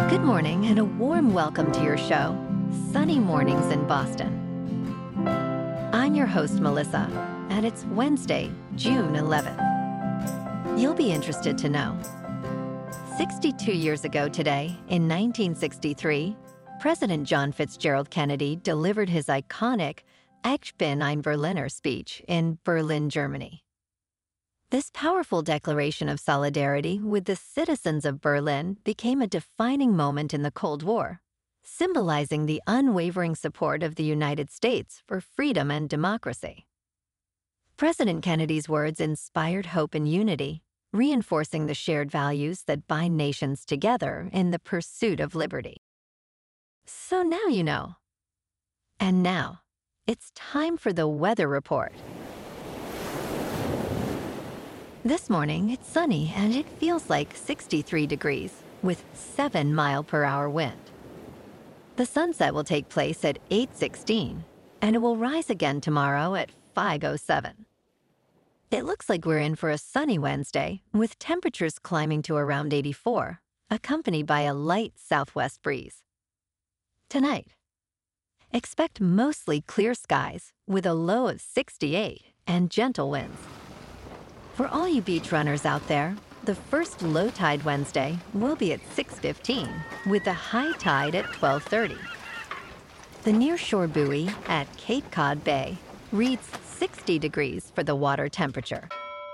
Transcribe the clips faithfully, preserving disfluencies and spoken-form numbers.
Good morning and a warm welcome to your show, Sunny Mornings in Boston. I'm your host, Melissa, and it's Wednesday, June eleventh. You'll be interested to know. sixty-two years ago today, in nineteen sixty-three, President John Fitzgerald Kennedy delivered his iconic Ich bin ein Berliner speech in Berlin, Germany. This powerful declaration of solidarity with the citizens of Berlin became a defining moment in the Cold War, symbolizing the unwavering support of the United States for freedom and democracy. President Kennedy's words inspired hope and unity, reinforcing the shared values that bind nations together in the pursuit of liberty. So now you know. And now, it's time for the weather report. This morning, it's sunny and it feels like sixty-three degrees with seven mile per hour wind. The sunset will take place at eight sixteen and it will rise again tomorrow at five oh seven. It looks like we're in for a sunny Wednesday with temperatures climbing to around eighty-four, accompanied by a light southwest breeze. Tonight, expect mostly clear skies with a low of sixty-eight and gentle winds. For all you beach runners out there, the first low tide Wednesday will be at six fifteen, with the high tide at twelve thirty. The nearshore buoy at Cape Cod Bay reads sixty degrees for the water temperature.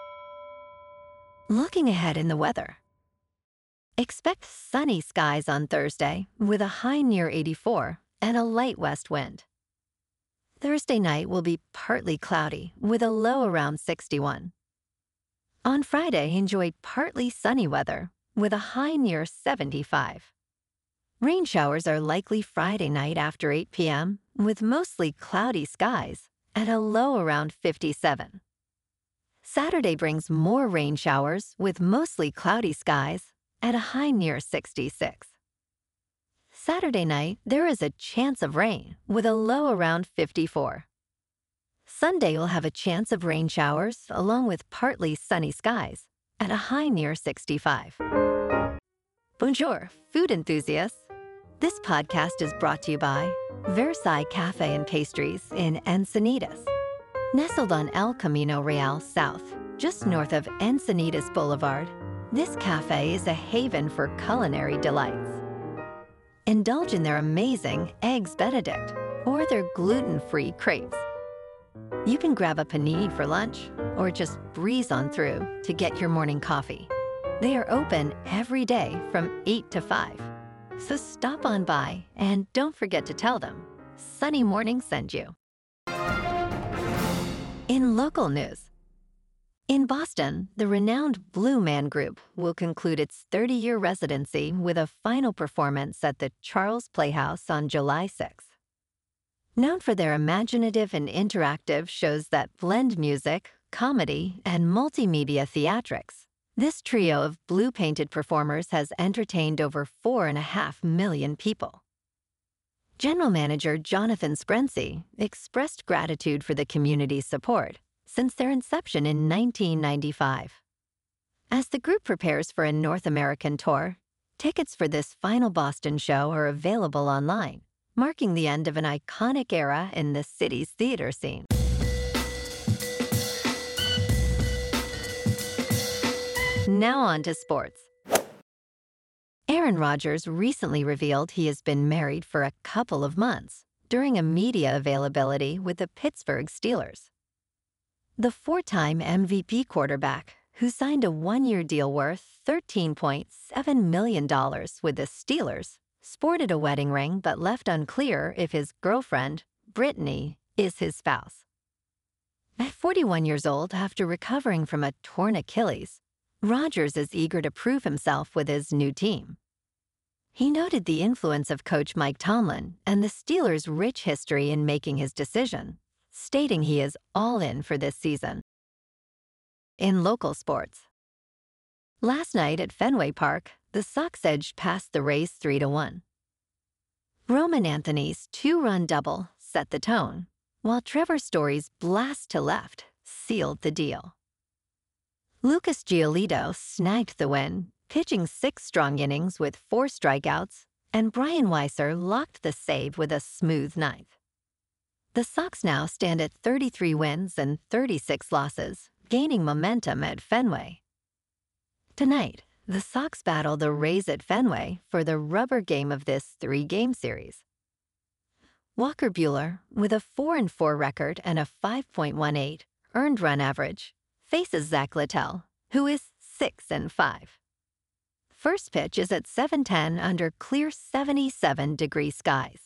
Looking ahead in the weather. Expect sunny skies on Thursday with a high near eighty-four and a light west wind. Thursday night will be partly cloudy with a low around sixty-one. On Friday, enjoy partly sunny weather with a high near seventy-five. Rain showers are likely Friday night after eight p.m. with mostly cloudy skies and a low around fifty-seven. Saturday brings more rain showers with mostly cloudy skies at a high near sixty-six. Saturday night, there is a chance of rain with a low around fifty-four. Sunday will have a chance of rain showers along with partly sunny skies at a high near sixty-five. Bonjour, food enthusiasts. This podcast is brought to you by Versailles Cafe and Pastries in Encinitas. Nestled on El Camino Real South, just north of Encinitas Boulevard, this cafe is a haven for culinary delights. Indulge in their amazing Eggs Benedict or their gluten-free crepes. You can grab a panini for lunch or just breeze on through to get your morning coffee. They are open every day from eight to five. So stop on by and don't forget to tell them Sunny Morning sent you. In local news. In Boston, the renowned Blue Man Group will conclude its thirty-year residency with a final performance at the Charles Playhouse on July sixth. Known for their imaginative and interactive shows that blend music, comedy, and multimedia theatrics, this trio of blue-painted performers has entertained over four and a half million people. General Manager Jonathan Sprency expressed gratitude for the community's support since their inception in nineteen ninety-five. As the group prepares for a North American tour, tickets for this final Boston show are available online, marking the end of an iconic era in the city's theater scene. Now on to sports. Aaron Rodgers recently revealed he has been married for a couple of months during a media availability with the Pittsburgh Steelers. The four-time M V P quarterback, who signed a one-year deal worth thirteen point seven million dollars with the Steelers, sported a wedding ring but left unclear if his girlfriend, Brittany, is his spouse. At forty-one years old, after recovering from a torn Achilles, Rodgers is eager to prove himself with his new team. He noted the influence of coach Mike Tomlin and the Steelers' rich history in making his decision, stating he is all in for this season. In local sports. Last night at Fenway Park, the Sox edged past the Rays three to one. Roman Anthony's two-run double set the tone, while Trevor Story's blast to left sealed the deal. Lucas Giolito snagged the win, pitching six strong innings with four strikeouts, and Brian Weiser locked the save with a smooth ninth. The Sox now stand at thirty-three wins and thirty-six losses, gaining momentum at Fenway. Tonight, the Sox battle the Rays at Fenway for the rubber game of this three-game series. Walker Buehler, with a four and four record and a five point one eight earned run average, faces Zach Littell, who is six and five. First pitch is at seven ten under clear seventy-seven degree skies.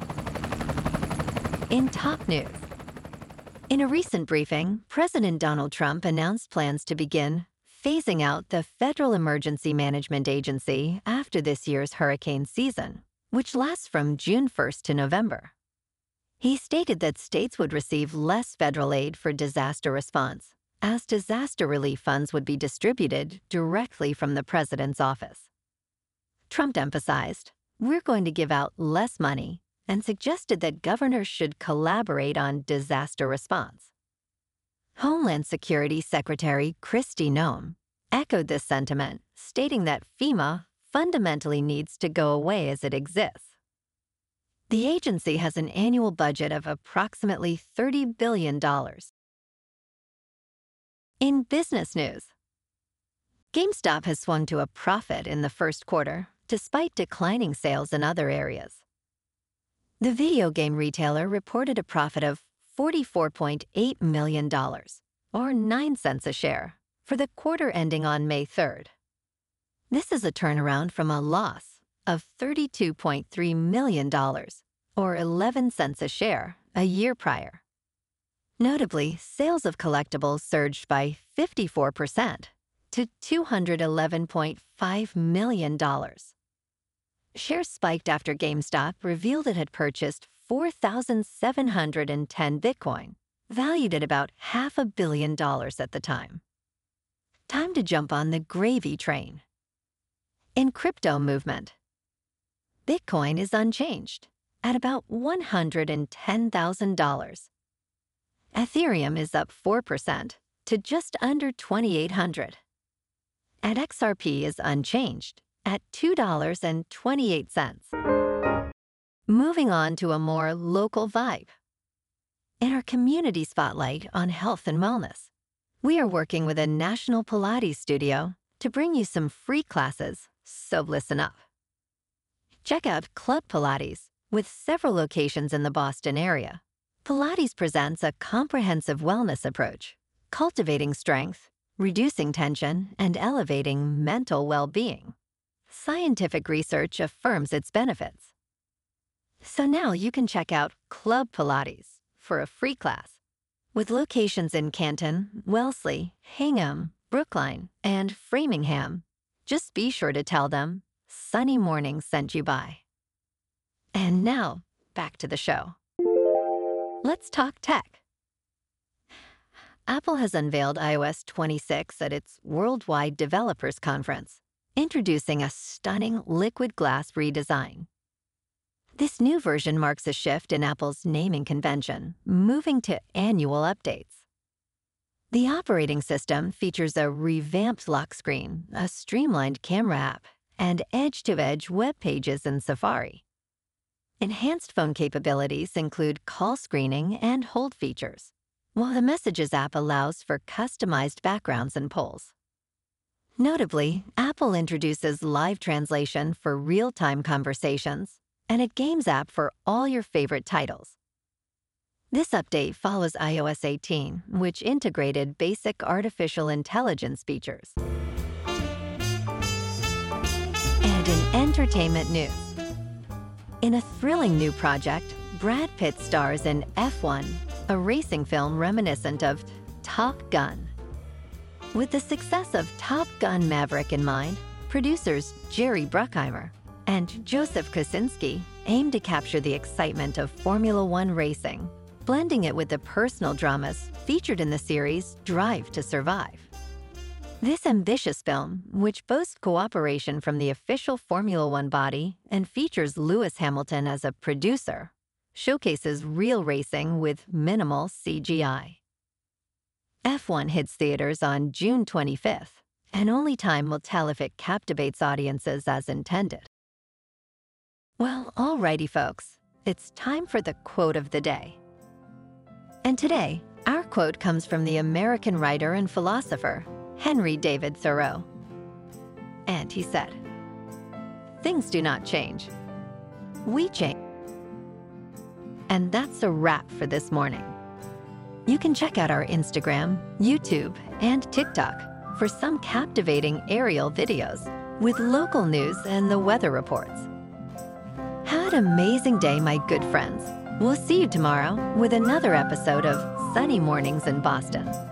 In top news, in a recent briefing, President Donald Trump announced plans to begin phasing out the Federal Emergency Management Agency after this year's hurricane season, which lasts from June first to November. He stated that states would receive less federal aid for disaster response, as disaster relief funds would be distributed directly from the president's office. Trump emphasized, "We're going to give out less money," and suggested that governors should collaborate on disaster response. Homeland Security Secretary Kristi Noem echoed this sentiment, stating that FEMA fundamentally needs to go away as it exists. The agency has an annual budget of approximately thirty billion dollars. In business news, GameStop has swung to a profit in the first quarter, despite declining sales in other areas. The video game retailer reported a profit of forty-four point eight million dollars, or nine cents a share, for the quarter ending on May third. This is a turnaround from a loss of thirty-two point three million dollars, or eleven cents a share, a year prior. Notably, sales of collectibles surged by fifty-four percent to two hundred eleven point five million dollars. Shares spiked after GameStop revealed it had purchased four thousand seven hundred ten Bitcoin, valued at about half a billion dollars at the time. Time to jump on the gravy train. In crypto movement, Bitcoin is unchanged at about one hundred ten thousand dollars. Ethereum is up four percent to just under twenty-eight hundred dollars. And X R P is unchanged at two dollars and twenty-eight cents. Moving on to a more local vibe. In our community spotlight on health and wellness, we are working with a national Pilates studio to bring you some free classes, so listen up. Check out Club Pilates, with several locations in the Boston area. Pilates presents a comprehensive wellness approach, cultivating strength, reducing tension, and elevating mental well-being. Scientific research affirms its benefits. So now you can check out Club Pilates for a free class. With locations in Canton, Wellesley, Hingham, Brookline, and Framingham, just be sure to tell them Sunny Morning sent you by. And now, back to the show. Let's talk tech. Apple has unveiled i O S twenty-six at its Worldwide Developers Conference, introducing a stunning liquid glass redesign. This new version marks a shift in Apple's naming convention, moving to annual updates. The operating system features a revamped lock screen, a streamlined camera app, and edge-to-edge web pages in Safari. Enhanced phone capabilities include call screening and hold features, while the Messages app allows for customized backgrounds and polls. Notably, Apple introduces live translation for real-time conversations and a Games app for all your favorite titles. This update follows i O S eighteen, which integrated basic artificial intelligence features. And in entertainment news, in a thrilling new project, Brad Pitt stars in F one, a racing film reminiscent of Top Gun. With the success of Top Gun Maverick in mind, producers Jerry Bruckheimer and Joseph Kosinski aim to capture the excitement of Formula One racing, blending it with the personal dramas featured in the series Drive to Survive. This ambitious film, which boasts cooperation from the official Formula One body and features Lewis Hamilton as a producer, showcases real racing with minimal C G I. F one hits theaters on June twenty-fifth, and only time will tell if it captivates audiences as intended. Well, alrighty, folks. It's time for the quote of the day. And today, our quote comes from the American writer and philosopher, Henry David Thoreau. And he said, "Things do not change. We change." And that's a wrap for this morning. You can check out our Instagram, YouTube, and TikTok for some captivating aerial videos with local news and the weather reports. Have an amazing day, my good friends. We'll see you tomorrow with another episode of Sunny Mornings in Boston.